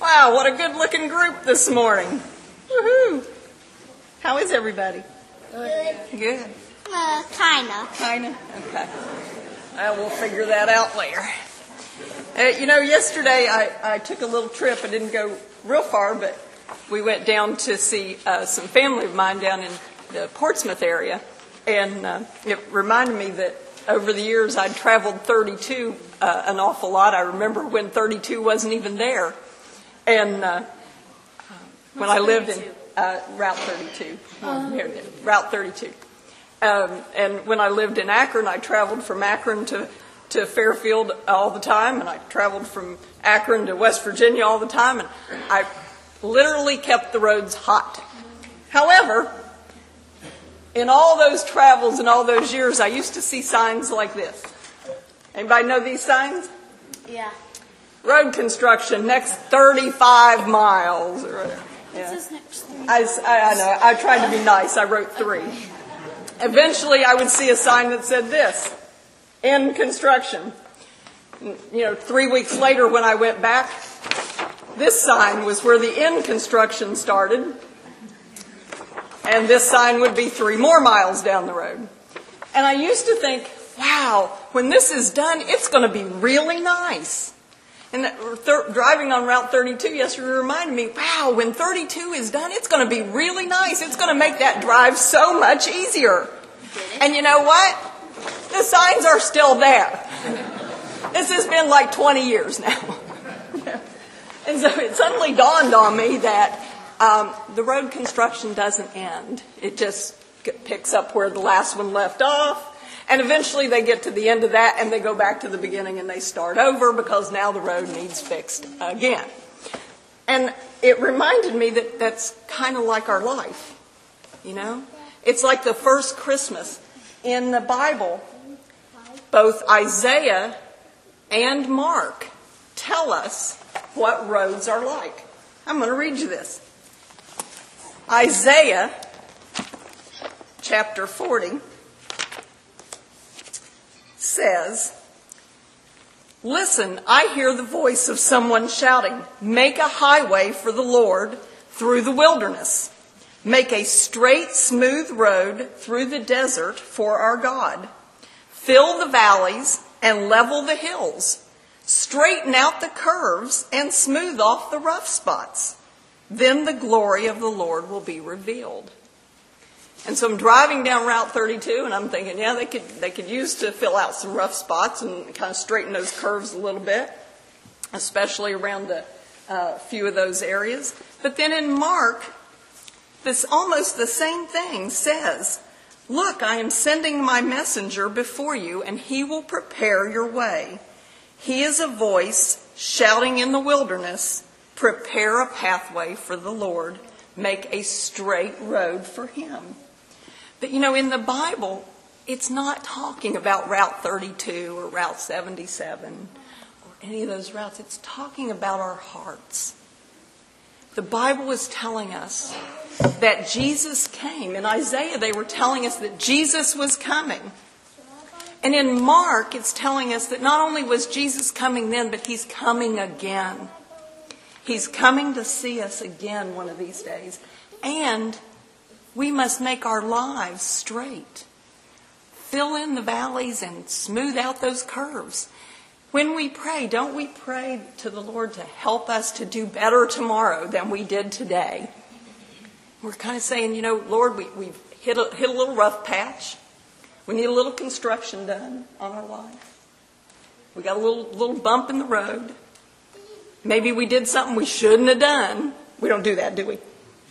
Wow, what a good-looking group this morning. Woohoo! How is everybody? Good. Good. Kinda. Kinda? Okay. We'll figure that out later. Yesterday I took a little trip. I didn't go real far, but we went down to see some family of mine down in the Portsmouth area. And it reminded me that over the years I'd traveled 32 an awful lot. I remember when 32 wasn't even there. And when I lived in Route 32. Route 32. And when I lived in Akron, I traveled from Akron to Fairfield all the time, and I traveled from Akron to West Virginia all the time, and I literally kept the roads hot. However, in all those travels and all those years, I used to see signs like this. Anybody know these signs? Yeah. Road construction, next 35 miles. Or whatever. Yeah. This is next 3. I know. I tried to be nice. I wrote 3. Eventually, I would see a sign that said this, in construction. 3 weeks later when I went back, this sign was where the in construction started. And this sign would be 3 more miles down the road. And I used to think, wow, when this is done, it's going to be really nice. And driving on Route 32 yesterday reminded me, wow, when 32 is done, it's going to be really nice. It's going to make that drive so much easier. And you know what? The signs are still there. This has been like 20 years now. And so it suddenly dawned on me that the road construction doesn't end. It just picks up where the last one left off. And eventually they get to the end of that and they go back to the beginning and they start over because now the road needs fixed again. And it reminded me that that's kind of like our life, It's like the first Christmas in the Bible. Both Isaiah and Mark tell us what roads are like. I'm going to read you this. Isaiah chapter 40 says, "Listen, I hear the voice of someone shouting, 'Make a highway for the Lord through the wilderness. Make a straight, smooth road through the desert for our God. Fill the valleys and level the hills. Straighten out the curves and smooth off the rough spots. Then the glory of the Lord will be revealed.'" And so I'm driving down Route 32, and I'm thinking, yeah, they could use to fill out some rough spots and kind of straighten those curves a little bit, especially around a few of those areas. But then in Mark, this almost the same thing says, "Look, I am sending my messenger before you, and he will prepare your way. He is a voice shouting in the wilderness, 'Prepare a pathway for the Lord. Make a straight road for him.'" But in the Bible, it's not talking about Route 32 or Route 77 or any of those routes. It's talking about our hearts. The Bible is telling us that Jesus came. In Isaiah, they were telling us that Jesus was coming. And in Mark, it's telling us that not only was Jesus coming then, but he's coming again. He's coming to see us again one of these days. And we must make our lives straight. Fill in the valleys and smooth out those curves. When we pray, don't we pray to the Lord to help us to do better tomorrow than we did today? We're kind of saying, Lord, we've hit a little rough patch. We need a little construction done on our life. We got a little bump in the road. Maybe we did something we shouldn't have done. We don't do that, do we?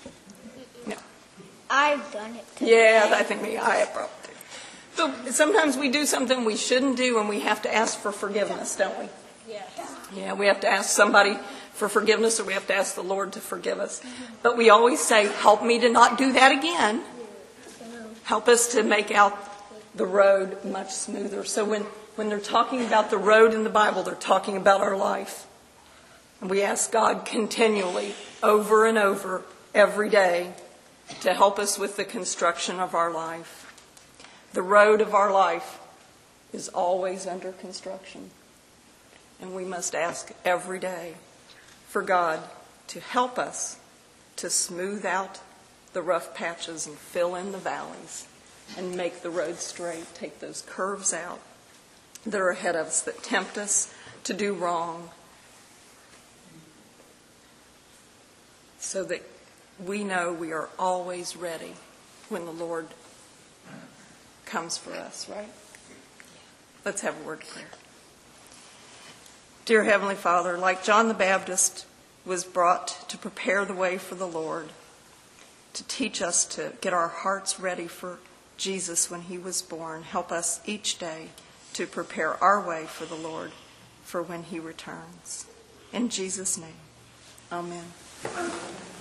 No. I've done it too. Yeah, I think I have probably. So sometimes we do something we shouldn't do and we have to ask for forgiveness, don't we? Yes. Yeah, we have to ask somebody for forgiveness or we have to ask the Lord to forgive us. But we always say, help me to not do that again. Help us to make out the road much smoother. So when they're talking about the road in the Bible, they're talking about our life. And we ask God continually, over and over, every day, to help us with the construction of our life. The road of our life is always under construction. And we must ask every day for God to help us to smooth out the rough patches and fill in the valleys and make the road straight, take those curves out that are ahead of us that tempt us to do wrong, so that we know we are always ready when the Lord comes for us, right? Let's have a word of prayer. Dear Heavenly Father, like John the Baptist was brought to prepare the way for the Lord, to teach us to get our hearts ready for Jesus when he was born, help us each day to prepare our way for the Lord for when he returns. In Jesus' name, amen.